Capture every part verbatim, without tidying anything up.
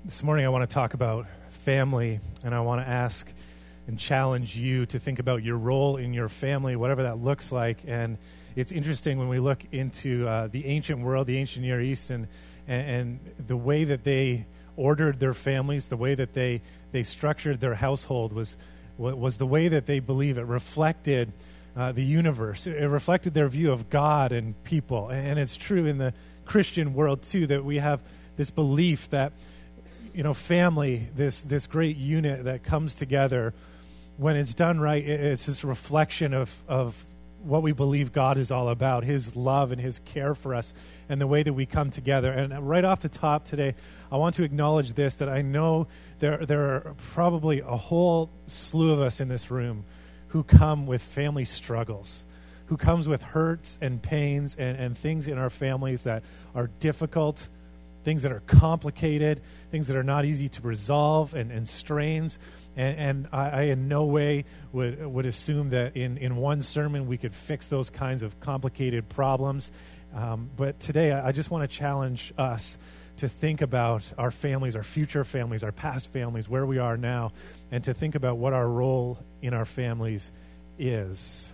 This morning I want to talk about family, and I want to ask and challenge you to think about your role in your family, whatever that looks like. And it's interesting when we look into uh, the ancient world, the ancient Near East, and, and, and the way that they ordered their families, the way that they, they structured their household was, was the way that they believe it reflected uh, the universe. It reflected their view of God and people. And it's true in the Christian world, too, that we have this belief that you know, family, this this great unit that comes together, when it's done right, it's this reflection of, of what we believe God is all about, His love and His care for us, and the way that we come together. And right off the top today, I want to acknowledge this, that I know there, there are probably a whole slew of us in this room who come with family struggles, who comes with hurts and pains and, and things in our families that are difficult, things that are complicated, things that are not easy to resolve, and, and strains. And, and I, I in no way would would assume that in, in one sermon we could fix those kinds of complicated problems. Um, but today I just want to challenge us to think about our families, our future families, our past families, where we are now, and to think about what our role in our families is.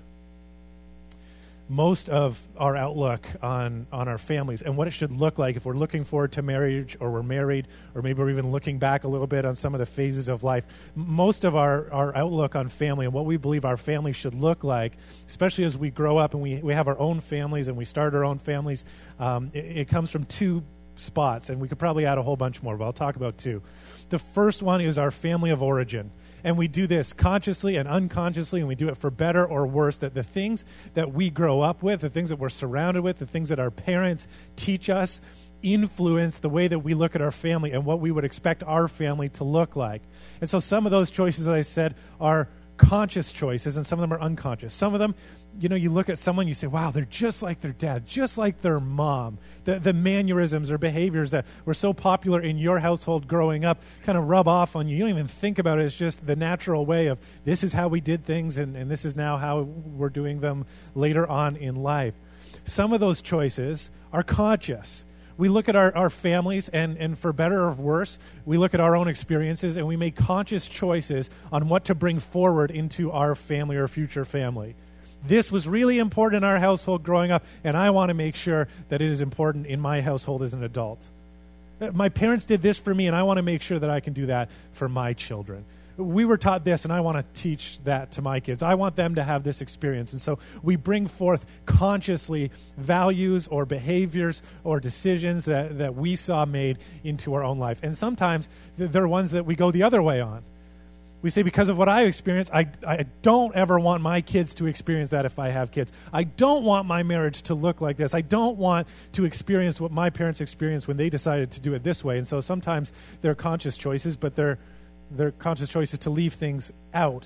Most of our outlook on, on our families and what it should look like if we're looking forward to marriage, or we're married, or maybe we're even looking back a little bit on some of the phases of life, most of our, our outlook on family and what we believe our family should look like, especially as we grow up and we, we have our own families and we start our own families, um, it, it comes from two spots, and we could probably add a whole bunch more, but I'll talk about two. The first one is our family of origin. And we do this consciously and unconsciously, and we do it for better or worse, that the things that we grow up with, the things that we're surrounded with, the things that our parents teach us, influence the way that we look at our family and what we would expect our family to look like. And so some of those choices, as I said, are conscious choices, and some of them are unconscious. Some of them, you know, you look at someone, you say, wow, they're just like their dad, just like their mom. The, the mannerisms or behaviors that were so popular in your household growing up kind of rub off on you. You don't even think about it. It's just the natural way of this is how we did things, and, and this is now how we're doing them later on in life. Some of those choices are conscious. We look at our, our families, and, and for better or worse, we look at our own experiences, and we make conscious choices on what to bring forward into our family or future family. This was really important in our household growing up, and I want to make sure that it is important in my household as an adult. My parents did this for me, and I want to make sure that I can do that for my children. We were taught this, and I want to teach that to my kids. I want them to have this experience. And so we bring forth consciously values or behaviors or decisions that, that we saw made into our own life. And sometimes they're ones that we go the other way on. We say, because of what I experienced, I, I don't ever want my kids to experience that if I have kids. I don't want my marriage to look like this. I don't want to experience what my parents experienced when they decided to do it this way. And so sometimes they're conscious choices, but they're They're conscious choices to leave things out.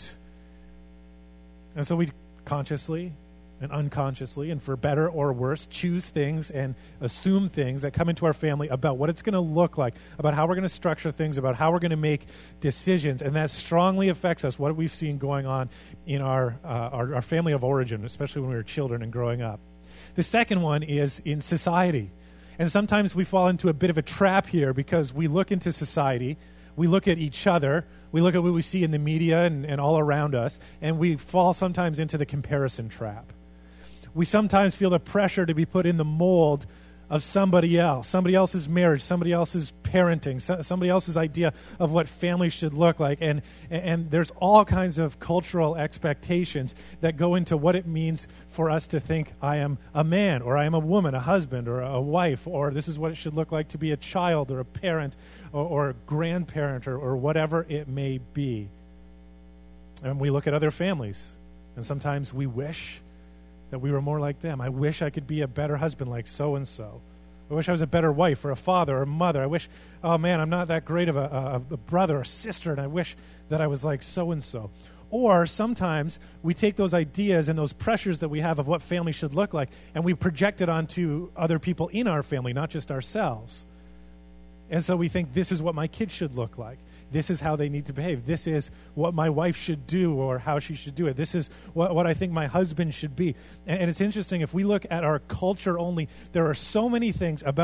And so we consciously and unconsciously, and for better or worse, choose things and assume things that come into our family about what it's going to look like, about how we're going to structure things, about how we're going to make decisions. And that strongly affects us, what we've seen going on in our, uh, our, our family of origin, especially when we were children and growing up. The second one is in society. And sometimes we fall into a bit of a trap here because we look into society, we look at each other, we look at what we see in the media and, and all around us, and we fall sometimes into the comparison trap. We sometimes feel the pressure to be put in the mold of somebody else, somebody else's marriage, somebody else's parenting, so, somebody else's idea of what family should look like. And, and there's all kinds of cultural expectations that go into what it means for us to think, I am a man, or I am a woman, a husband, or a wife, or this is what it should look like to be a child, or a parent, or, or a grandparent, or, or whatever it may be. And we look at other families, and sometimes we wish that we were more like them. I wish I could be a better husband like so-and-so. I wish I was a better wife or a father or a mother. I wish, oh man, I'm not that great of a, a, a brother or sister, and I wish that I was like so-and-so. Or sometimes we take those ideas and those pressures that we have of what family should look like, and we project it onto other people in our family, not just ourselves. And so we think, this is what my kids should look like. This is how they need to behave. This is what my wife should do, or how she should do it. This is what, what I think my husband should be. And, and it's interesting, if we look at our culture only, there are so many things about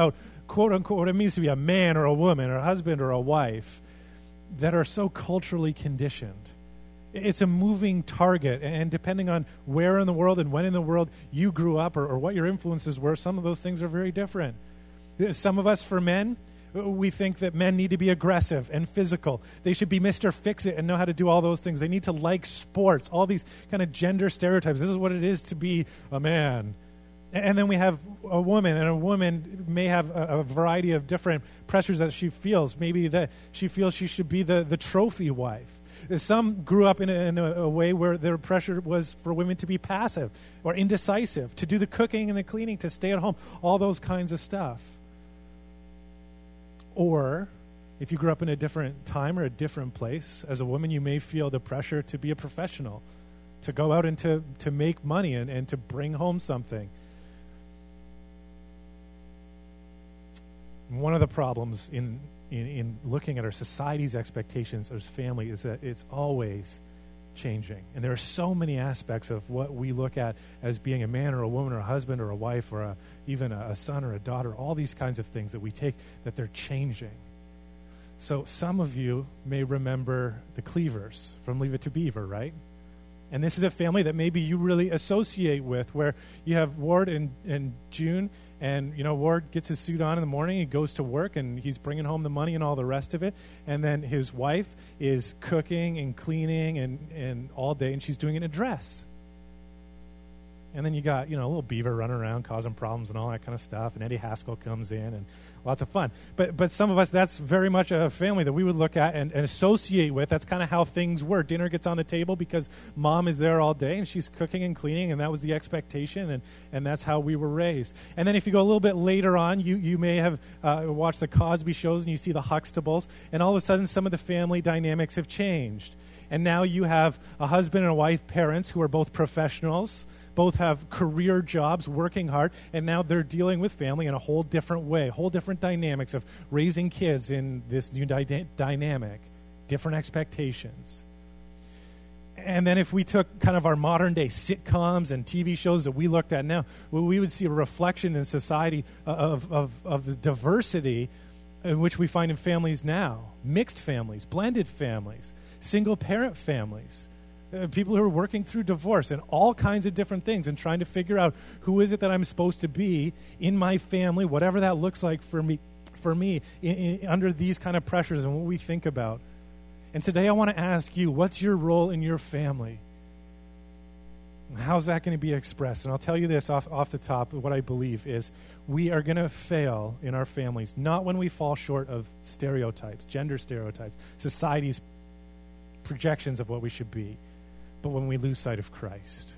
quote unquote, what it means to be a man or a woman or a husband or a wife that are so culturally conditioned. It's a moving target, and depending on where in the world and when in the world you grew up or, or what your influences were, some of those things are very different. Some of us, for men, we think that men need to be aggressive and physical. They should be Mister Fix-It and know how to do all those things. They need to like sports, all these kind of gender stereotypes. This is what it is to be a man. And then we have a woman, and a woman may have a, a variety of different pressures that she feels. Maybe that she feels she should be the, the trophy wife. Some grew up in, a, in a, a way where their pressure was for women to be passive or indecisive, to do the cooking and the cleaning, to stay at home, all those kinds of stuff. Or if you grew up in a different time or a different place, as a woman, you may feel the pressure to be a professional, to go out and to, to make money and, and to bring home something. One of the problems in, in, in looking at our society's expectations as family is that it's always changing. And there are so many aspects of what we look at as being a man or a woman or a husband or a wife or a, even a, a son or a daughter, all these kinds of things that we take, that they're changing. So some of you may remember the Cleavers from Leave It to Beaver, right? And this is a family that maybe you really associate with, where you have Ward and, and June, and, you know, Ward gets his suit on in the morning, he goes to work, and he's bringing home the money and all the rest of it. And then his wife is cooking and cleaning and, and all day, and she's doing it in a dress. And then you got, you know, a little Beaver running around causing problems and all that kind of stuff, and Eddie Haskell comes in, and lots of fun. But but some of us, that's very much a family that we would look at and, and associate with. That's kind of how things were. Dinner gets on the table because mom is there all day, and she's cooking and cleaning, and that was the expectation, and, and that's how we were raised. And then if you go a little bit later on, you, you may have uh, watched the Cosby shows, and you see the Huxtables, and all of a sudden some of the family dynamics have changed. And now you have a husband and a wife, parents, who are both professionals, both have career jobs, working hard, and now they're dealing with family in a whole different way, whole different dynamics of raising kids in this new dy- dynamic, different expectations. And then if we took kind of our modern day sitcoms and T V shows that we looked at now, well, we would see a reflection in society of, of, of the diversity in which we find in families now. Mixed families, blended families, single parent families. Uh, people who are working through divorce and all kinds of different things and trying to figure out who is it that I'm supposed to be in my family, whatever that looks like for me, for me in, in, under these kind of pressures and what we think about. And today I want to ask you, what's your role in your family? How's that going to be expressed? And I'll tell you this off, off the top, what I believe is we are going to fail in our families, not when we fall short of stereotypes, gender stereotypes, society's projections of what we should be, but when we lose sight of Christ.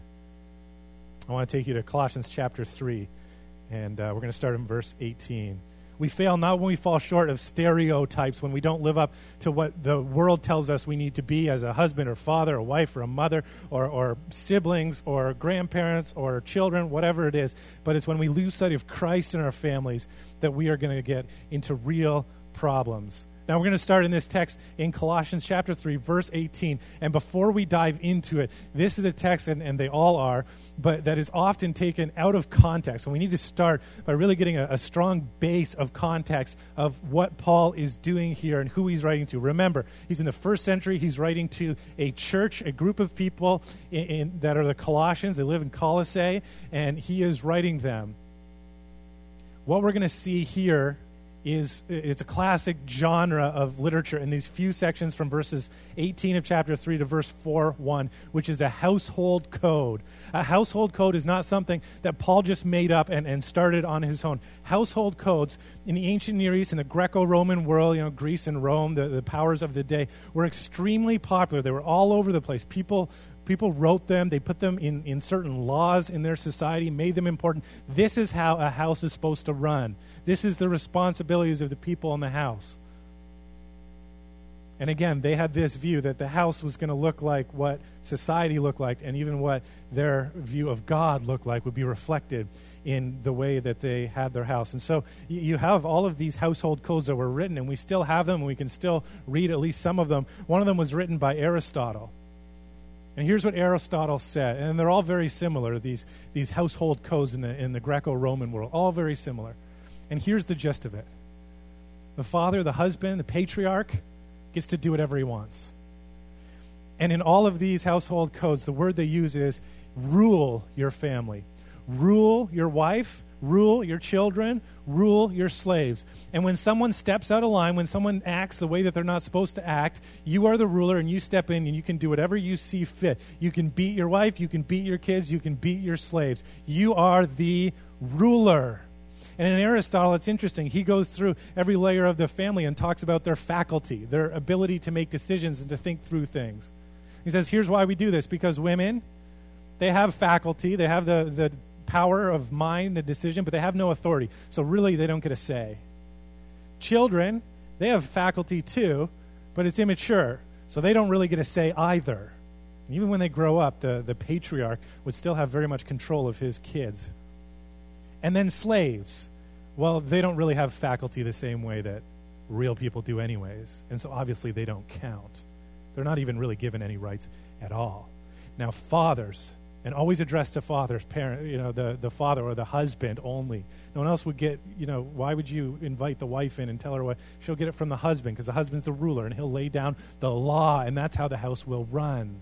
I want to take you to Colossians chapter three, and uh, we're going to start in verse eighteen. We fail not when we fall short of stereotypes, when we don't live up to what the world tells us we need to be as a husband or father or wife or a mother or, or siblings or grandparents or children, whatever it is. But it's when we lose sight of Christ in our families that we are going to get into real problems. Now we're going to start in this text in Colossians chapter three, verse eighteen. And before we dive into it, this is a text, and, and they all are, but that is often taken out of context. And we need to start by really getting a, a strong base of context of what Paul is doing here and who he's writing to. Remember, he's in the first century. He's writing to a church, a group of people in, in, that are the Colossians. They live in Colossae, and he is writing them. What we're going to see here is it's a classic genre of literature in these few sections from verses eighteen of chapter three to verse four one, which is a household code. A household code is not something that Paul just made up and, and started on his own. Household codes in the ancient Near East, in the Greco-Roman world, you know, Greece and Rome, the, the powers of the day, were extremely popular. They were all over the place. People People wrote them. They put them in, in certain laws in their society, made them important. This is how a house is supposed to run. This is the responsibilities of the people in the house. And again, they had this view that the house was going to look like what society looked like, and even what their view of God looked like would be reflected in the way that they had their house. And so you have all of these household codes that were written, and we still have them, and we can still read at least some of them. One of them was written by Aristotle. And here's what Aristotle said, and they're all very similar, these, these household codes in the, in the Greco-Roman world, all very similar. And here's the gist of it. The father, the husband, the patriarch gets to do whatever he wants. And in all of these household codes, the word they use is rule your family. Rule your wife, rule your children, rule your slaves. And when someone steps out of line, when someone acts the way that they're not supposed to act, you are the ruler and you step in and you can do whatever you see fit. You can beat your wife, you can beat your kids, you can beat your slaves. You are the ruler. And in Aristotle, it's interesting. He goes through every layer of the family and talks about their faculty, their ability to make decisions and to think through things. He says, here's why we do this. Because women, they have faculty. They have the, the power of mind and decision, but they have no authority. So really, they don't get a say. Children, they have faculty too, but it's immature. So they don't really get a say either. And even when they grow up, the, the patriarch would still have very much control of his kids. And then slaves. Well, they don't really have faculty the same way that real people do anyways. And so obviously they don't count. They're not even really given any rights at all. Now, fathers, and always addressed to fathers, parent, you know, the, the father or the husband only. No one else would get, you know, why would you invite the wife in and tell her what? She'll get it from the husband because the husband's the ruler and he'll lay down the law and that's how the house will run.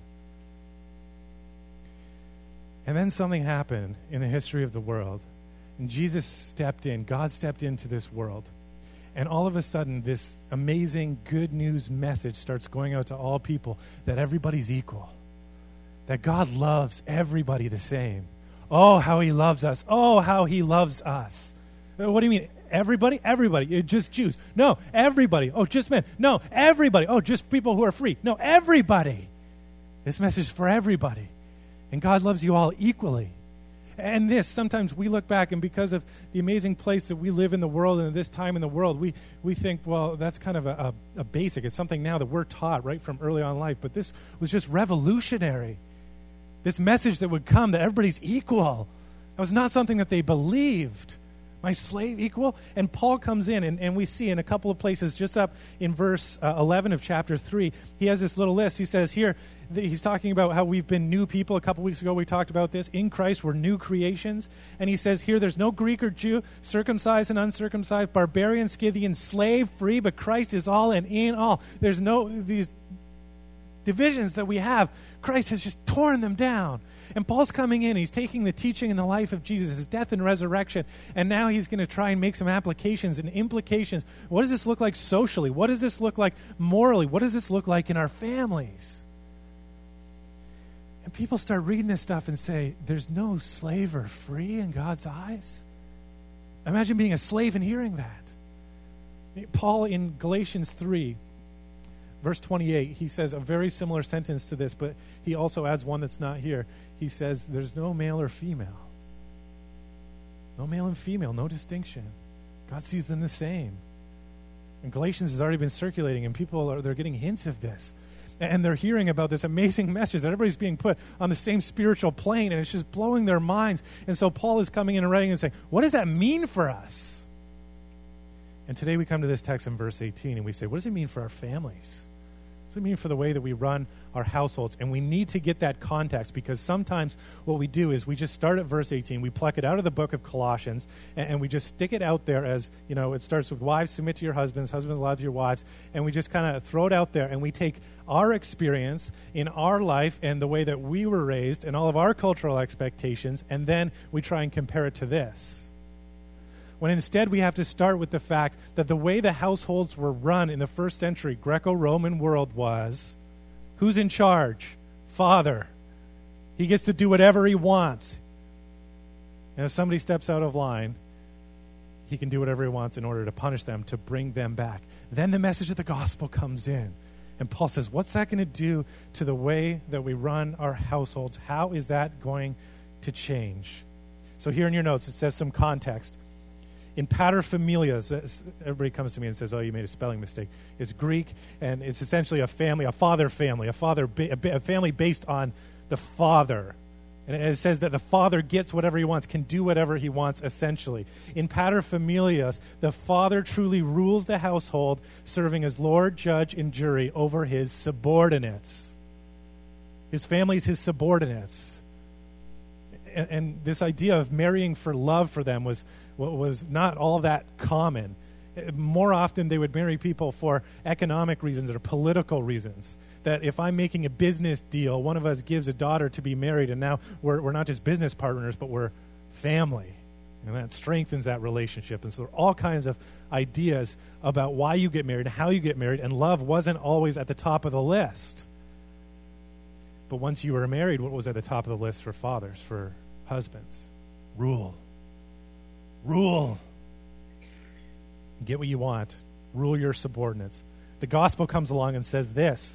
And then something happened in the history of the world. And Jesus stepped in, God stepped into this world. And all of a sudden, this amazing good news message starts going out to all people that everybody's equal, that God loves everybody the same. Oh, how he loves us. Oh, how he loves us. What do you mean? Everybody? Everybody. Just Jews. No, everybody. Oh, just men. No, everybody. Oh, just people who are free. No, everybody. This message is for everybody. And God loves you all equally. And this, sometimes we look back, and because of the amazing place that we live in the world and at this time in the world, we, we think, well, that's kind of a, a, a basic. It's something now that we're taught right from early on in life. But this was just revolutionary. This message that would come that everybody's equal. That was not something that they believed. My slave equal? And Paul comes in, and, and we see in a couple of places, just up in verse uh, eleven of chapter three, he has this little list. He says here, th- he's talking about how we've been new people. A couple weeks ago we talked about this. In Christ we're new creations. And he says here, there's no Greek or Jew, circumcised and uncircumcised, barbarian, Scythian, slave, free, but Christ is all and in all. There's no, these divisions that we have, Christ has just torn them down. And Paul's coming in, he's taking the teaching and the life of Jesus, his death and resurrection, and now he's going to try and make some applications and implications. What does this look like socially? What does this look like morally? What does this look like in our families? And people start reading this stuff and say, there's no slave or free in God's eyes. Imagine being a slave and hearing that. Paul in Galatians three, verse twenty-eight, he says a very similar sentence to this, but he also adds one that's not here. He says, there's no male or female. No male and female, no distinction. God sees them the same. And Galatians has already been circulating, and people are they're getting hints of this. And they're hearing about this amazing message that everybody's being put on the same spiritual plane, and it's just blowing their minds. And so Paul is coming in and writing and saying, what does that mean for us? And today we come to this text in verse eighteen, and we say, what does it mean for our families? What does it mean for the way that we run our households? And we need to get that context, because sometimes what we do is we just start at verse eighteen, we pluck it out of the book of Colossians, and, and we just stick it out there as, you know, it starts with wives, submit to your husbands, husbands, love your wives, and we just kind of throw it out there, and we take our experience in our life and the way that we were raised and all of our cultural expectations, and then we try and compare it to this. When instead we have to start with the fact that the way the households were run in the first century Greco-Roman world was, who's in charge? Father. He gets to do whatever he wants. And if somebody steps out of line, he can do whatever he wants in order to punish them, to bring them back. Then the message of the gospel comes in. And Paul says, what's that going to do to the way that we run our households? How is that going to change? So here in your notes, it says some context. In paterfamilias, everybody comes to me and says, oh, you made a spelling mistake. It's Greek, and it's essentially a family, a father family, a father, a family based on the father. And it says that the father gets whatever he wants, can do whatever he wants, essentially. In paterfamilias, the father truly rules the household, serving as Lord, judge, and jury over his subordinates. His family is his subordinates. And, and this idea of marrying for love for them was was not all that common. More often, they would marry people for economic reasons or political reasons. That if I'm making a business deal, one of us gives a daughter to be married, and now we're we're not just business partners, but we're family. And that strengthens that relationship. And so there are all kinds of ideas about why you get married, how you get married, and love wasn't always at the top of the list. But once you were married, what was at the top of the list for fathers, for husbands? Rule. Rule. Get what you want. Rule your subordinates. The gospel comes along and says this: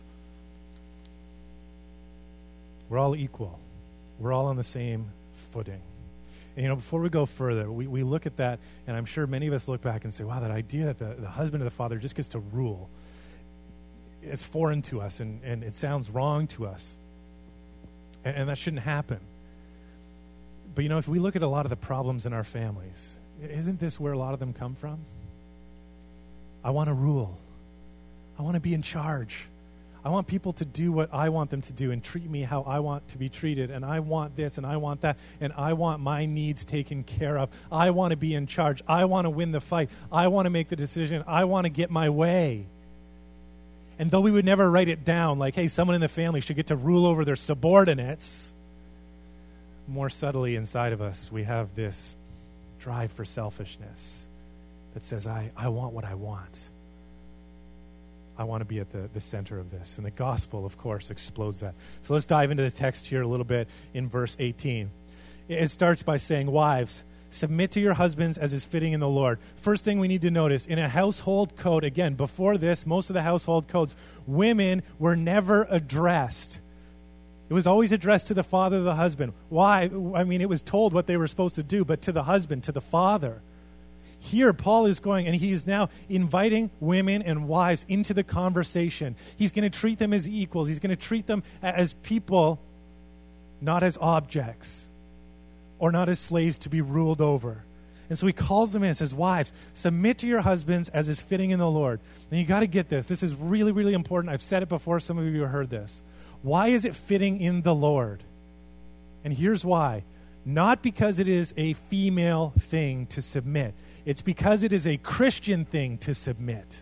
we're all equal. We're all on the same footing. And, you know, before we go further, we, we look at that, and I'm sure many of us look back and say, wow, that idea that the, the husband or the father just gets to rule is foreign to us, and, and it sounds wrong to us. And, and that shouldn't happen. But, you know, if we look at a lot of the problems in our families, isn't this where a lot of them come from? I want to rule. I want to be in charge. I want people to do what I want them to do and treat me how I want to be treated. And I want this and I want that. And I want my needs taken care of. I want to be in charge. I want to win the fight. I want to make the decision. I want to get my way. And though we would never write it down like, hey, someone in the family should get to rule over their subordinates, more subtly inside of us, we have this drive for selfishness that says, I, I want what I want. I want to be at the, the center of this. And the gospel, of course, explodes that. So let's dive into the text here a little bit in verse eighteen. It starts by saying, wives, submit to your husbands as is fitting in the Lord. First thing we need to notice, in a household code, again, before this, most of the household codes, women were never addressed. It was always addressed to the father of the husband. Why? I mean, it was told what they were supposed to do, but to the husband, to the father. Here, Paul is going, and he's now inviting women and wives into the conversation. He's going to treat them as equals. He's going to treat them as people, not as objects, or not as slaves to be ruled over. And so he calls them in and says, wives, submit to your husbands as is fitting in the Lord. And you got to get this. This is really, really important. I've said it before. Some of you have heard this. Why is it fitting in the Lord? And here's why. Not because it is a female thing to submit. It's because it is a Christian thing to submit.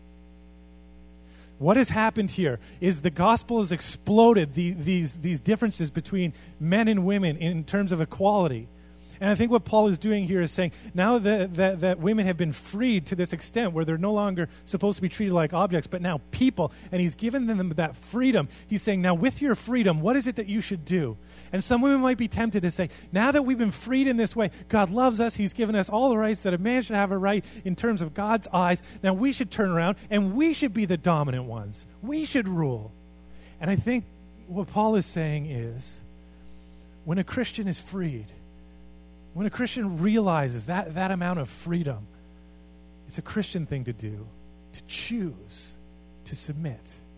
What has happened here is the gospel has exploded the, these, these differences between men and women in terms of equality. And I think what Paul is doing here is saying, now that, that, that women have been freed to this extent where they're no longer supposed to be treated like objects, but now people, and he's given them that freedom. He's saying, now with your freedom, what is it that you should do? And some women might be tempted to say, now that we've been freed in this way, God loves us, he's given us all the rights that a man should have a right in terms of God's eyes. Now we should turn around, and we should be the dominant ones. We should rule. And I think what Paul is saying is, when a Christian is freed, when a Christian realizes that, that amount of freedom, it's a Christian thing to do, to choose to submit.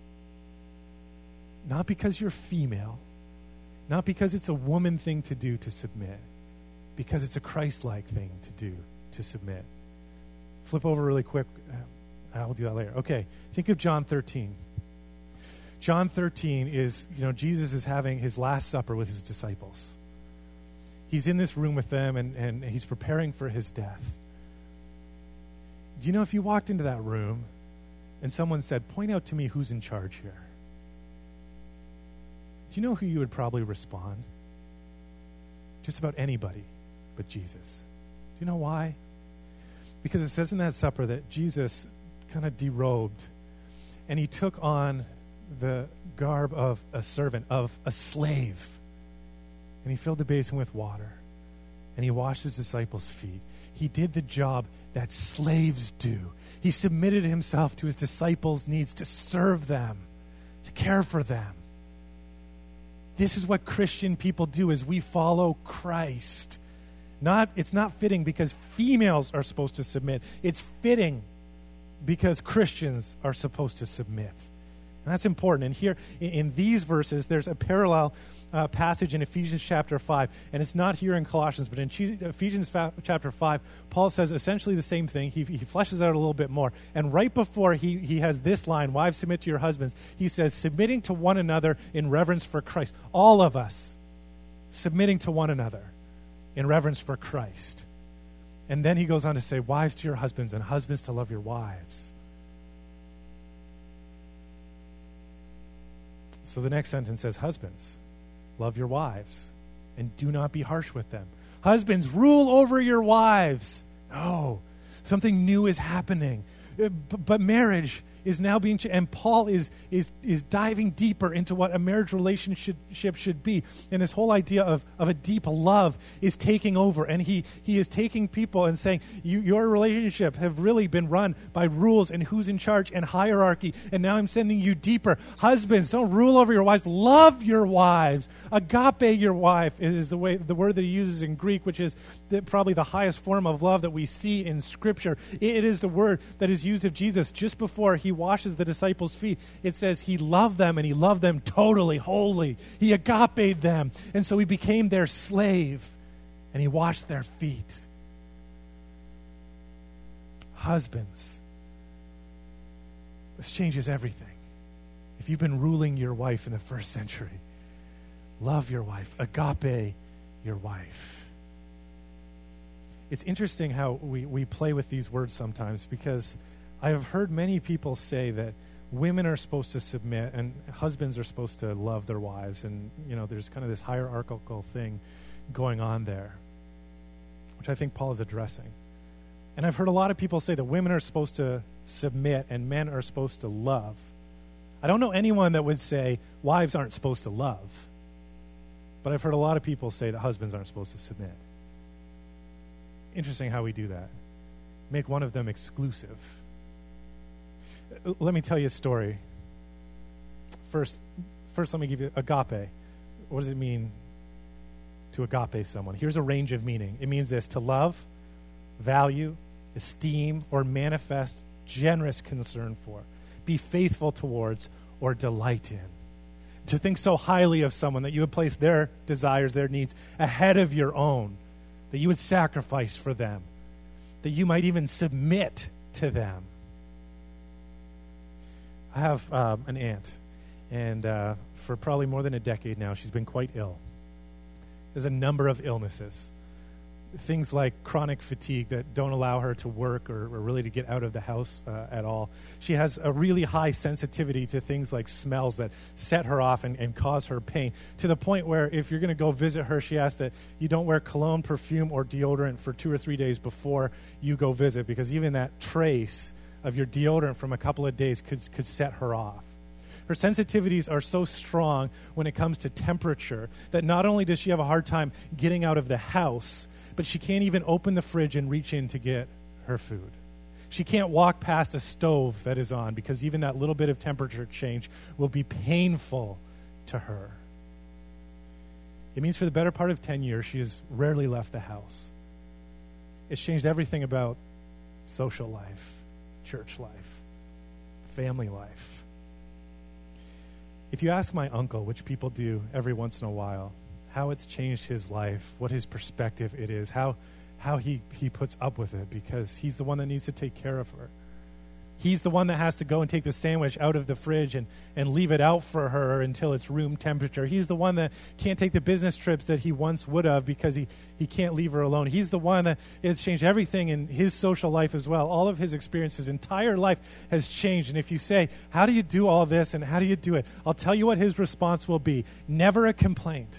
Not because you're female, not because it's a woman thing to do to submit, because it's a Christ-like thing to do to submit. Flip over really quick. I'll do that later. Okay, think of John thirteen. John thirteen is, you know, Jesus is having his Last Supper with his disciples. He's in this room with them, and, and he's preparing for his death. Do you know if you walked into that room and someone said, point out to me who's in charge here? Do you know who you would probably respond? Just about anybody but Jesus. Do you know why? Because it says in that supper that Jesus kind of derobed, and he took on the garb of a servant, of a slave. And he filled the basin with water. And he washed his disciples' feet. He did the job that slaves do. He submitted himself to his disciples' needs to serve them, to care for them. This is what Christian people do as we follow Christ. Not, it's not fitting because females are supposed to submit. It's fitting because Christians are supposed to submit. And that's important. And here in, in these verses, there's a parallel uh, passage in Ephesians chapter five. And it's not here in Colossians, but in Che- Ephesians fa- chapter five, Paul says essentially the same thing. He, he fleshes out a little bit more. And right before he, he has this line, wives, submit to your husbands, he says, submitting to one another in reverence for Christ. All of us submitting to one another in reverence for Christ. And then he goes on to say, wives to your husbands and husbands to love your wives. So the next sentence says, husbands, love your wives and do not be harsh with them. Husbands, rule over your wives. No, something new is happening. But marriage is now being, and Paul is is is diving deeper into what a marriage relationship should be. And this whole idea of, of a deep love is taking over. And he he is taking people and saying, you, your relationship have really been run by rules and who's in charge and hierarchy. And now I'm sending you deeper. Husbands, don't rule over your wives. Love your wives. Agape your wife is the way the word that he uses in Greek, which is the, probably the highest form of love that we see in Scripture. It, it is the word that is used of Jesus just before he washes the disciples' feet. It says he loved them, and he loved them totally, wholly. He agape'd them, and so he became their slave, and he washed their feet. Husbands, this changes everything. If you've been ruling your wife in the first century, love your wife, agape your wife. It's interesting how we, we play with these words sometimes, because I have heard many people say that women are supposed to submit and husbands are supposed to love their wives. And, you know, there's kind of this hierarchical thing going on there, which I think Paul is addressing. And I've heard a lot of people say that women are supposed to submit and men are supposed to love. I don't know anyone that would say wives aren't supposed to love. But I've heard a lot of people say that husbands aren't supposed to submit. Interesting how we do that. Make one of them exclusive. Let me tell you a story. First, first let me give you agape. What does it mean to agape someone? Here's a range of meaning. It means this: to love, value, esteem, or manifest generous concern for, be faithful towards, or delight in. To think so highly of someone that you would place their desires, their needs ahead of your own, that you would sacrifice for them, that you might even submit to them. I have um, an aunt, and uh, for probably more than a decade now, she's been quite ill. There's a number of illnesses. Things like chronic fatigue that don't allow her to work or, or really to get out of the house uh, at all. She has a really high sensitivity to things like smells that set her off and, and cause her pain, to the point where if you're going to go visit her, she asks that you don't wear cologne, perfume, or deodorant for two or three days before you go visit, because even that trace of your deodorant from a couple of days could could set her off. Her sensitivities are so strong when it comes to temperature that not only does she have a hard time getting out of the house, but she can't even open the fridge and reach in to get her food. She can't walk past a stove that is on, because even that little bit of temperature change will be painful to her. It means for the better part of ten years, she has rarely left the house. It's changed everything about social life, church life, family life. If you ask my uncle, which people do every once in a while, how it's changed his life, what his perspective it is, how how he, he puts up with it, because he's the one that needs to take care of her. He's the one that has to go and take the sandwich out of the fridge and, and leave it out for her until it's room temperature. He's the one that can't take the business trips that he once would have because he, he can't leave her alone. He's the one that it's changed everything in his social life as well. All of his experience, his entire life has changed. And if you say, how do you do all this and how do you do it? I'll tell you what his response will be. Never a complaint.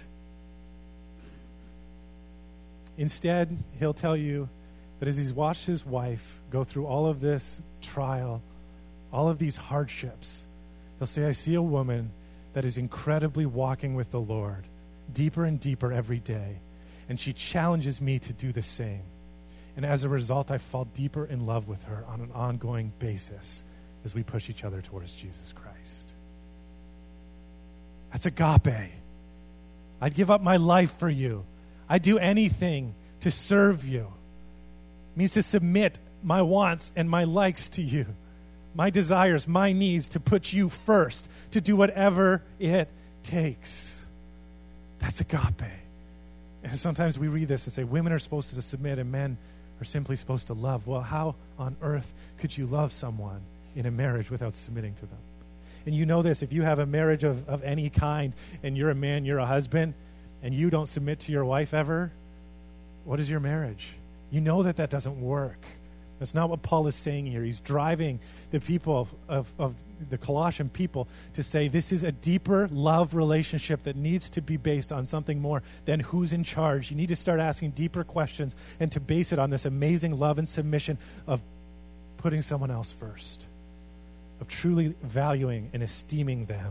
Instead, he'll tell you that as he's watched his wife go through all of this trial, all of these hardships, he'll say, I see a woman that is incredibly walking with the Lord, deeper and deeper every day, and she challenges me to do the same. And as a result, I fall deeper in love with her on an ongoing basis as we push each other towards Jesus Christ. That's agape. I'd give up my life for you. I'd do anything to serve you. It means to submit my wants and my likes to you, my desires, my needs, to put you first, to do whatever it takes. That's agape. And sometimes we read this and say, women are supposed to submit and men are simply supposed to love. Well, how on earth could you love someone in a marriage without submitting to them? And you know this, if you have a marriage of, of any kind and you're a man, you're a husband, and you don't submit to your wife ever, what is your marriage? You know that that doesn't work. That's not what Paul is saying here. He's driving the people of, of, of the Colossian people to say this is a deeper love relationship that needs to be based on something more than who's in charge. You need to start asking deeper questions and to base it on this amazing love and submission of putting someone else first, of truly valuing and esteeming them.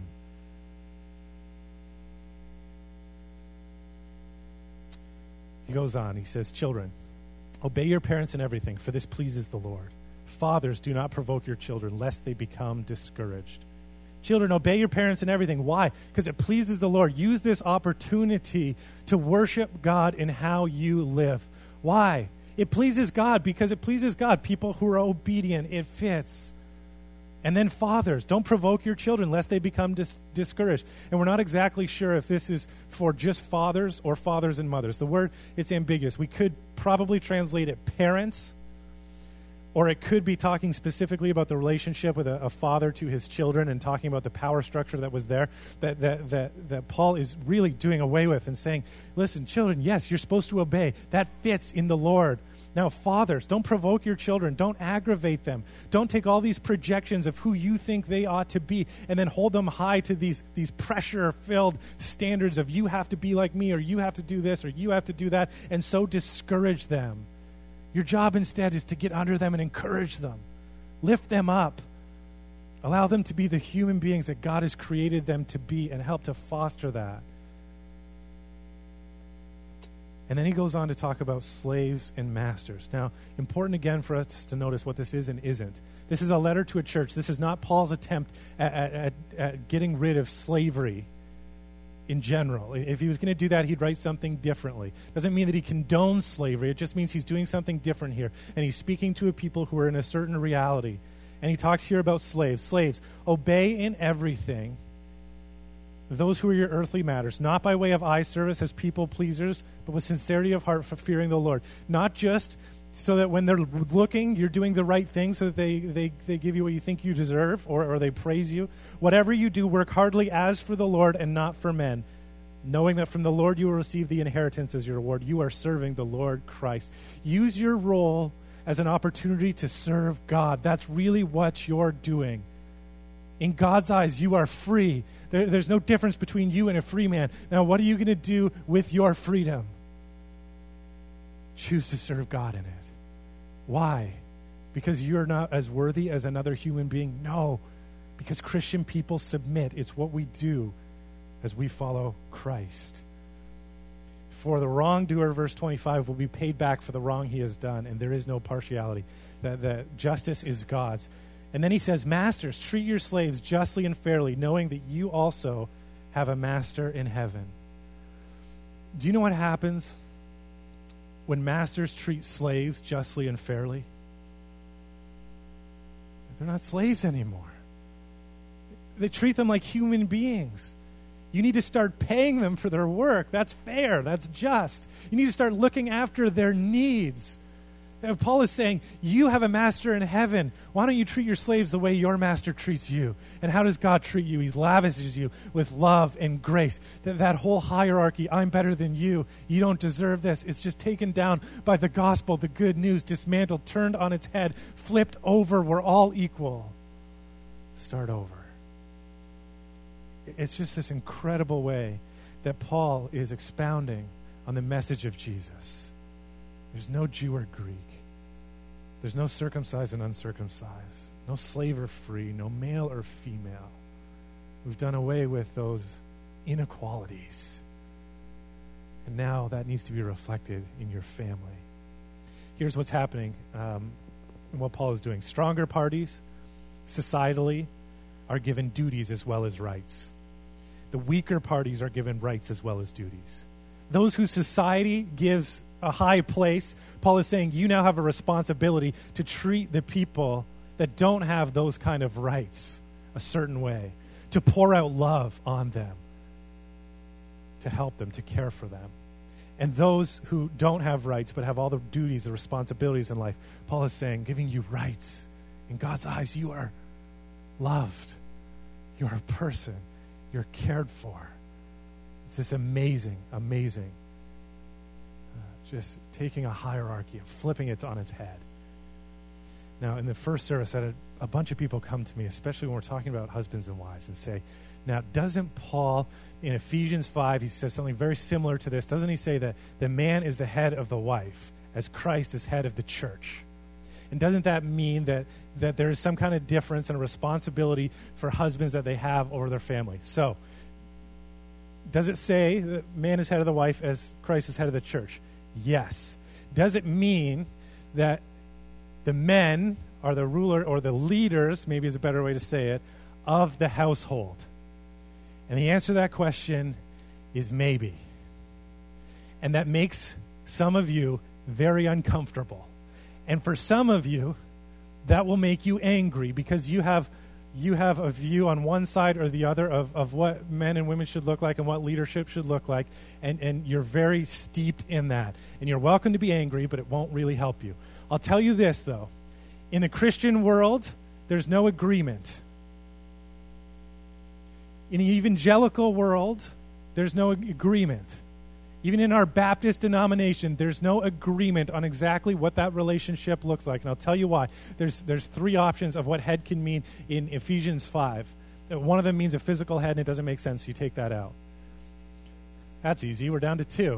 He goes on, he says, children, obey your parents in everything, for this pleases the Lord. Fathers, do not provoke your children, lest they become discouraged. Children, obey your parents in everything. Why? Because it pleases the Lord. Use this opportunity to worship God in how you live. Why? It pleases God because it pleases God. People who are obedient, it fits. And then fathers, don't provoke your children lest they become dis- discouraged. And we're not exactly sure if this is for just fathers or fathers and mothers. The word, it's ambiguous. We could probably translate it parents, or it could be talking specifically about the relationship with a, a father to his children and talking about the power structure that was there that, that, that, that Paul is really doing away with and saying, listen, children, yes, you're supposed to obey. That fits in the Lord. Now, fathers, don't provoke your children. Don't aggravate them. Don't take all these projections of who you think they ought to be and then hold them high to these, these pressure-filled standards of you have to be like me, or you have to do this, or you have to do that, and so discourage them. Your job instead is to get under them and encourage them. Lift them up. Allow them to be the human beings that God has created them to be and help to foster that. And then he goes on to talk about slaves and masters. Now, important again for us to notice what this is and isn't. This is a letter to a church. This is not Paul's attempt at, at, at getting rid of slavery in general. If he was going to do that, he'd write something differently. Doesn't mean that he condones slavery. It just means he's doing something different here. And he's speaking to a people who are in a certain reality. And he talks here about slaves. Slaves, obey in everything those who are your earthly matters, not by way of eye service as people pleasers, but with sincerity of heart for fearing the Lord. Not just so that when they're looking, you're doing the right thing so that they, they, they give you what you think you deserve, or, or they praise you. Whatever you do, work heartily as for the Lord and not for men, knowing that from the Lord you will receive the inheritance as your reward. You are serving the Lord Christ. Use your role as an opportunity to serve God. That's really what you're doing. In God's eyes, you are free. There, there's no difference between you and a free man. Now, what are you going to do with your freedom? Choose to serve God in it. Why? Because you're not as worthy as another human being? No, because Christian people submit. It's what we do as we follow Christ. For the wrongdoer, verse twenty-five, will be paid back for the wrong he has done, and there is no partiality. That the justice is God's. And then he says, masters, treat your slaves justly and fairly, knowing that you also have a master in heaven. Do you know what happens when masters treat slaves justly and fairly? They're not slaves anymore. They treat them like human beings. You need to start paying them for their work. That's fair. That's just. You need to start looking after their needs. Paul is saying, you have a master in heaven. Why don't you treat your slaves the way your master treats you? And how does God treat you? He lavishes you with love and grace. That, that whole hierarchy, I'm better than you, you don't deserve this, it's just taken down by the gospel, the good news, dismantled, turned on its head, flipped over. We're all equal. Start over. It's just this incredible way that Paul is expounding on the message of Jesus. There's no Jew or Greek. There's no circumcised and uncircumcised. No slave or free. No male or female. We've done away with those inequalities. And now that needs to be reflected in your family. Here's what's happening um, and what Paul is doing. Stronger parties, societally, are given duties as well as rights. The weaker parties are given rights as well as duties. Those whose society gives a high place, Paul is saying you now have a responsibility to treat the people that don't have those kind of rights a certain way, to pour out love on them, to help them, to care for them. And those who don't have rights but have all the duties, the responsibilities in life, Paul is saying, giving you rights. In God's eyes, you are loved. You're a person. You're cared for. It's this amazing, amazing, uh, just taking a hierarchy and flipping it on its head. Now, in the first service, I had a, a bunch of people come to me, especially when we're talking about husbands and wives, and say, now, doesn't Paul, in Ephesians five, he says something very similar to this. Doesn't he say that the man is the head of the wife, as Christ is head of the church? And doesn't that mean that, that there is some kind of difference and a responsibility for husbands that they have over their family? So, does it say that man is head of the wife as Christ is head of the church? Yes. Does it mean that the men are the ruler or the leaders, maybe is a better way to say it, of the household? And the answer to that question is maybe. And that makes some of you very uncomfortable. And for some of you, that will make you angry because you have you have a view on one side or the other of, of what men and women should look like and what leadership should look like, and, and you're very steeped in that. And you're welcome to be angry, but it won't really help you. I'll tell you this, though. In the Christian world, there's no agreement. In the evangelical world, there's no agreement. Even in our Baptist denomination, there's no agreement on exactly what that relationship looks like. And I'll tell you why. There's there's three options of what head can mean in Ephesians five. One of them means a physical head, and it doesn't make sense, so you take that out. That's easy. We're down to two.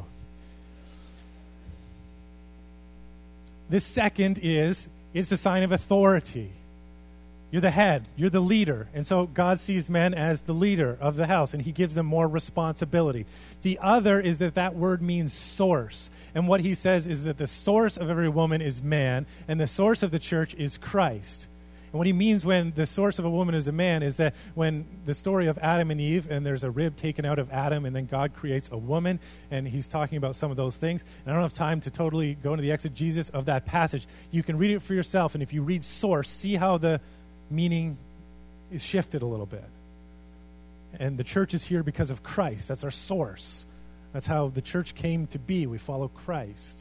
The second is, it's a sign of authority. You're the head. You're the leader. And so God sees men as the leader of the house, and he gives them more responsibility. The other is that that word means source. And what he says is that the source of every woman is man, and the source of the church is Christ. And what he means when the source of a woman is a man is that when the story of Adam and Eve, and there's a rib taken out of Adam, and then God creates a woman, and he's talking about some of those things. And I don't have time to totally go into the exegesis of that passage. You can read it for yourself, and if you read source, see how the meaning is shifted a little bit. And the church is here because of Christ. That's our source. That's how the church came to be. We follow Christ.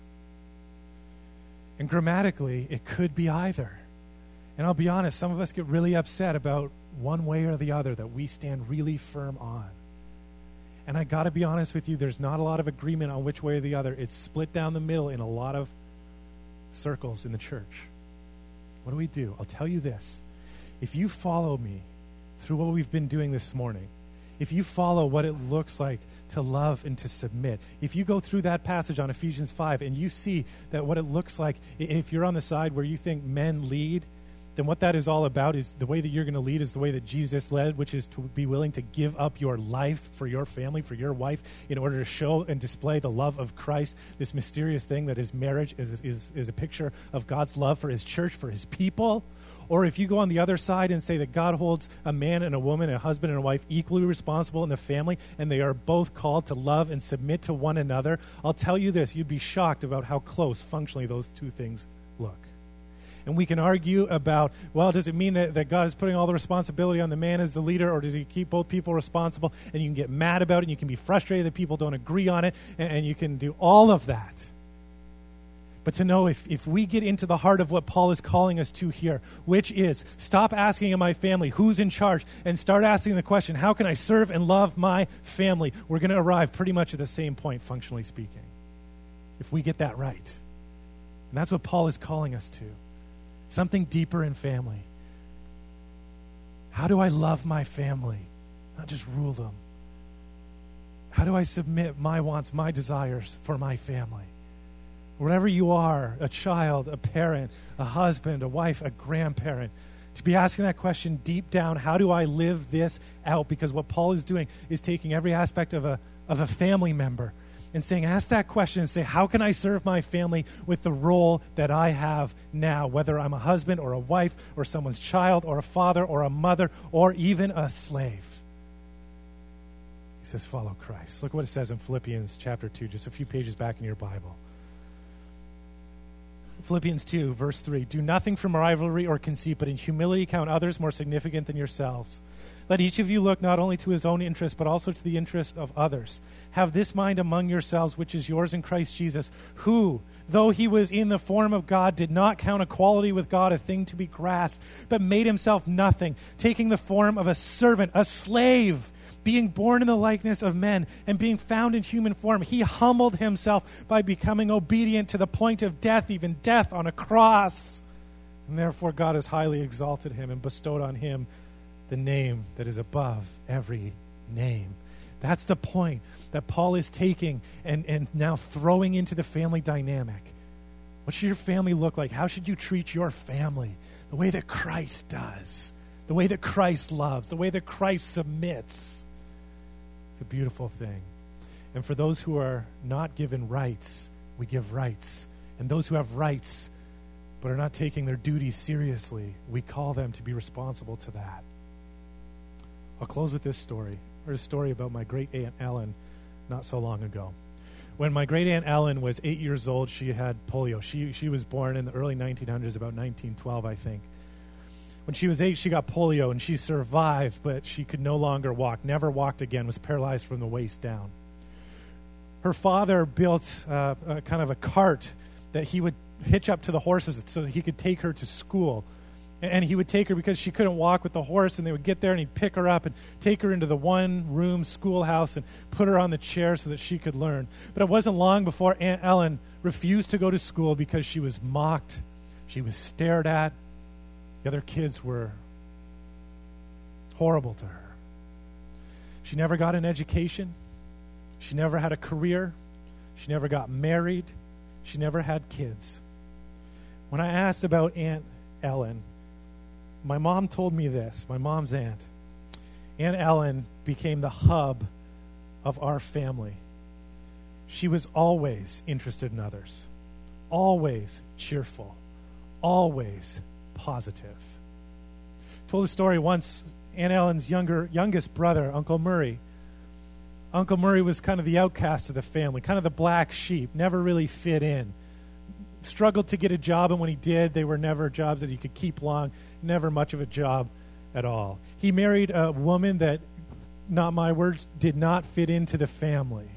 And grammatically, it could be either. And I'll be honest, some of us get really upset about one way or the other that we stand really firm on. And I got to be honest with you, there's not a lot of agreement on which way or the other. It's split down the middle in a lot of circles in the church. What do we do? I'll tell you this. If you follow me through what we've been doing this morning, if you follow what it looks like to love and to submit, if you go through that passage on Ephesians five and you see that what it looks like, if you're on the side where you think men lead, then what that is all about is the way that you're going to lead is the way that Jesus led, which is to be willing to give up your life for your family, for your wife, in order to show and display the love of Christ, this mysterious thing that is marriage, is, is, is a picture of God's love for his church, for his people. Or if you go on the other side and say that God holds a man and a woman, a husband and a wife, equally responsible in the family, and they are both called to love and submit to one another, I'll tell you this, you'd be shocked about how close functionally those two things look. And we can argue about, well, does it mean that, that God is putting all the responsibility on the man as the leader, or does he keep both people responsible? And you can get mad about it, and you can be frustrated that people don't agree on it, and, and you can do all of that. But to know if, if we get into the heart of what Paul is calling us to here, which is stop asking in my family who's in charge, and start asking the question, how can I serve and love my family? We're going to arrive pretty much at the same point, functionally speaking, if we get that right. And that's what Paul is calling us to. Something deeper in family. How do I love my family? Not just rule them. How do I submit my wants, my desires for my family? Wherever you are, a child, a parent, a husband, a wife, a grandparent, to be asking that question deep down, how do I live this out? Because what Paul is doing is taking every aspect of a of a family member and saying, ask that question and say, how can I serve my family with the role that I have now, whether I'm a husband or a wife or someone's child or a father or a mother or even a slave? He says, follow Christ. Look what it says in Philippians chapter two, just a few pages back in your Bible. Philippians two, verse three, do nothing from rivalry or conceit, but in humility count others more significant than yourselves. Let each of you look not only to his own interest, but also to the interest of others. Have this mind among yourselves, which is yours in Christ Jesus, who, though he was in the form of God, did not count equality with God a thing to be grasped, but made himself nothing, taking the form of a servant, a slave, being born in the likeness of men and being found in human form, he humbled himself by becoming obedient to the point of death, even death on a cross. And therefore God has highly exalted him and bestowed on him the name that is above every name. That's the point that Paul is taking and, and now throwing into the family dynamic. What should your family look like? How should you treat your family? The way that Christ does. The way that Christ loves. The way that Christ submits. It's a beautiful thing. And for those who are not given rights, we give rights. And those who have rights but are not taking their duties seriously, we call them to be responsible to that. I'll close with this story. I heard a story about my great aunt Ellen not so long ago. When my great aunt Ellen was eight years old, she had polio. She she was born in the early nineteen hundreds, about nineteen twelve, I think. When she was eight, she got polio, and she survived, but she could no longer walk, never walked again, was paralyzed from the waist down. Her father built uh, a kind of a cart that he would hitch up to the horses so that he could take her to school. And he would take her because she couldn't walk with the horse, and they would get there and he'd pick her up and take her into the one-room schoolhouse and put her on the chair so that she could learn. But it wasn't long before Aunt Ellen refused to go to school because she was mocked, she was stared at. The other kids were horrible to her. She never got an education. She never had a career. She never got married. She never had kids. When I asked about Aunt Ellen, my mom told me this, my mom's aunt. Aunt Ellen became the hub of our family. She was always interested in others, always cheerful, always positive. Told a story once, Aunt Ellen's younger, youngest brother, Uncle Murray. Uncle Murray was kind of the outcast of the family, kind of the black sheep, never really fit in. Struggled to get a job, and when he did, they were never jobs that he could keep long, never much of a job at all. He married a woman that, not my words, did not fit into the family.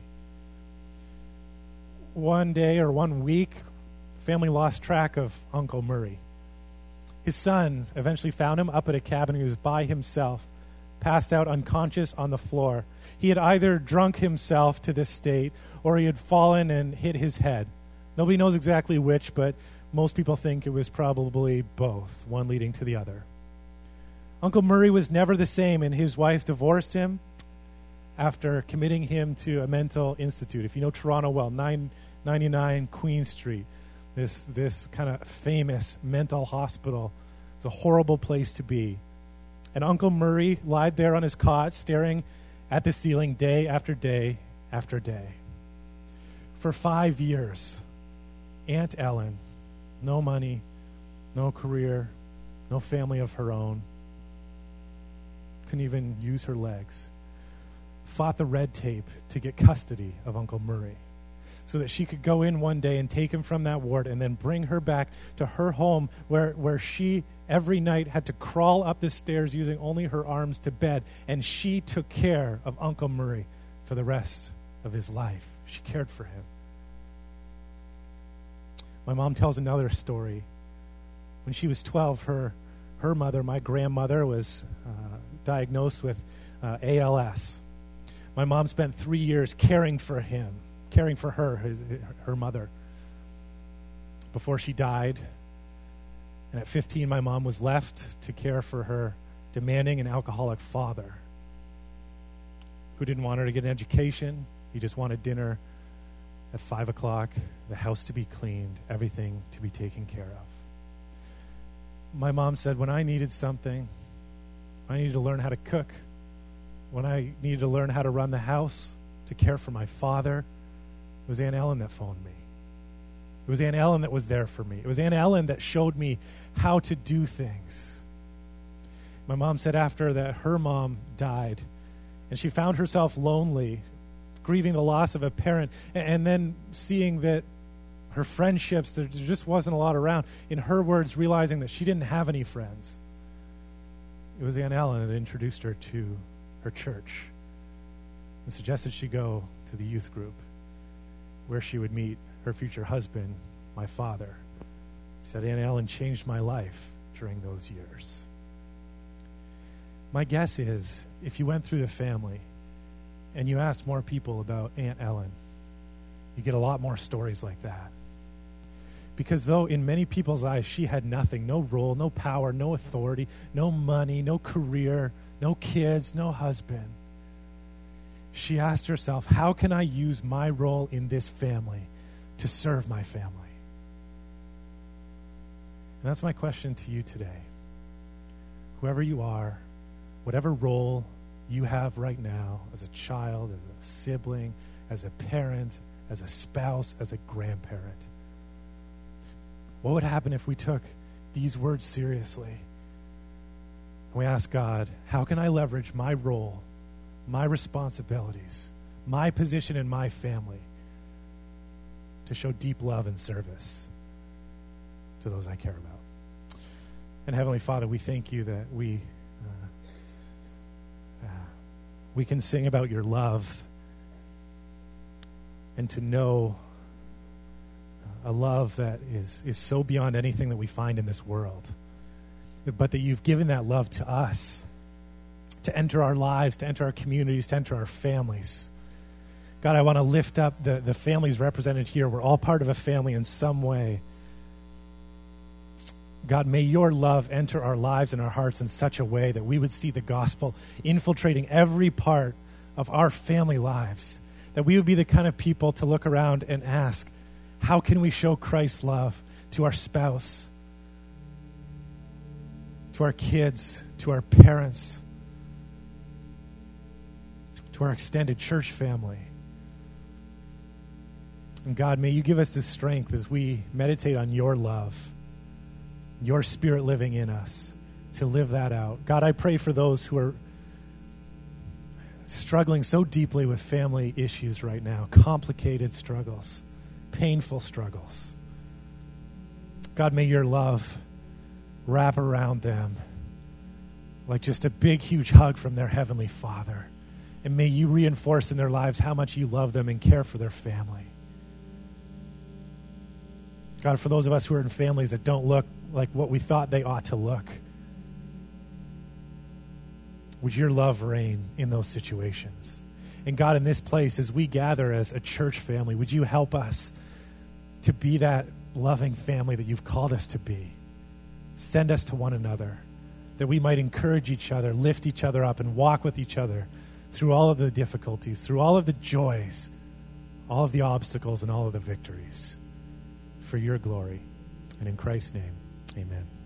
One day or one week, family lost track of Uncle Murray. His son eventually found him up at a cabin. He was by himself, passed out unconscious on the floor. He had either drunk himself to this state or he had fallen and hit his head. Nobody knows exactly which, but most people think it was probably both, one leading to the other. Uncle Murray was never the same, and his wife divorced him after committing him to a mental institute. If you know Toronto well, nine ninety-nine Queen Street, this this kind of famous mental hospital. It's a horrible place to be. And Uncle Murray lied there on his cot, staring at the ceiling day after day after day. For five years, Aunt Ellen, no money, no career, no family of her own, couldn't even use her legs, fought the red tape to get custody of Uncle Murray so that she could go in one day and take him from that ward and then bring her back to her home where, where she every night had to crawl up the stairs using only her arms to bed, and she took care of Uncle Murray for the rest of his life. She cared for him. My mom tells another story. When she was twelve, her her mother, my grandmother, was uh, diagnosed with uh, A L S. My mom spent three years caring for him, caring for her, his, her mother, before she died. And at fifteen, my mom was left to care for her demanding and alcoholic father who didn't want her to get an education. He just wanted dinner at five o'clock, the house to be cleaned, everything to be taken care of. My mom said when I needed something, I needed to learn how to cook, when I needed to learn how to run the house, to care for my father, it was Aunt Ellen that phoned me. It was Aunt Ellen that was there for me. It was Aunt Ellen that showed me how to do things. My mom said after that her mom died, and she found herself lonely, grieving the loss of a parent, and then seeing that her friendships, there just wasn't a lot around. In her words, realizing that she didn't have any friends. It was Aunt Ellen that introduced her to her church and suggested she go to the youth group where she would meet her future husband, my father. She said, Aunt Ellen changed my life during those years. My guess is, if you went through the family and you ask more people about Aunt Ellen, you get a lot more stories like that. Because though in many people's eyes she had nothing, no role, no power, no authority, no money, no career, no kids, no husband, she asked herself, how can I use my role in this family to serve my family? And that's my question to you today. Whoever you are, whatever role you have right now as a child, as a sibling, as a parent, as a spouse, as a grandparent, what would happen if we took these words seriously? And we ask God, how can I leverage my role, my responsibilities, my position in my family to show deep love and service to those I care about? And Heavenly Father, we thank you that we uh, uh, we can sing about your love and to know a love that is, is so beyond anything that we find in this world, but that you've given that love to us to enter our lives, to enter our communities, to enter our families. God, I want to lift up the, the families represented here. We're all part of a family in some way. God, may your love enter our lives and our hearts in such a way that we would see the gospel infiltrating every part of our family lives, that we would be the kind of people to look around and ask, how can we show Christ's love to our spouse, to our kids, to our parents, to our extended church family? And God, may you give us the strength as we meditate on your love, your Spirit living in us, to live that out. God, I pray for those who are struggling so deeply with family issues right now, complicated struggles, painful struggles. God, may your love wrap around them like just a big, huge hug from their Heavenly Father. And may you reinforce in their lives how much you love them and care for their family. God, for those of us who are in families that don't look like what we thought they ought to look, would your love reign in those situations? And God, in this place, as we gather as a church family, would you help us to be that loving family that you've called us to be? Send us to one another, that we might encourage each other, lift each other up, and walk with each other through all of the difficulties, through all of the joys, all of the obstacles, and all of the victories, for your glory. And in Christ's name, amen.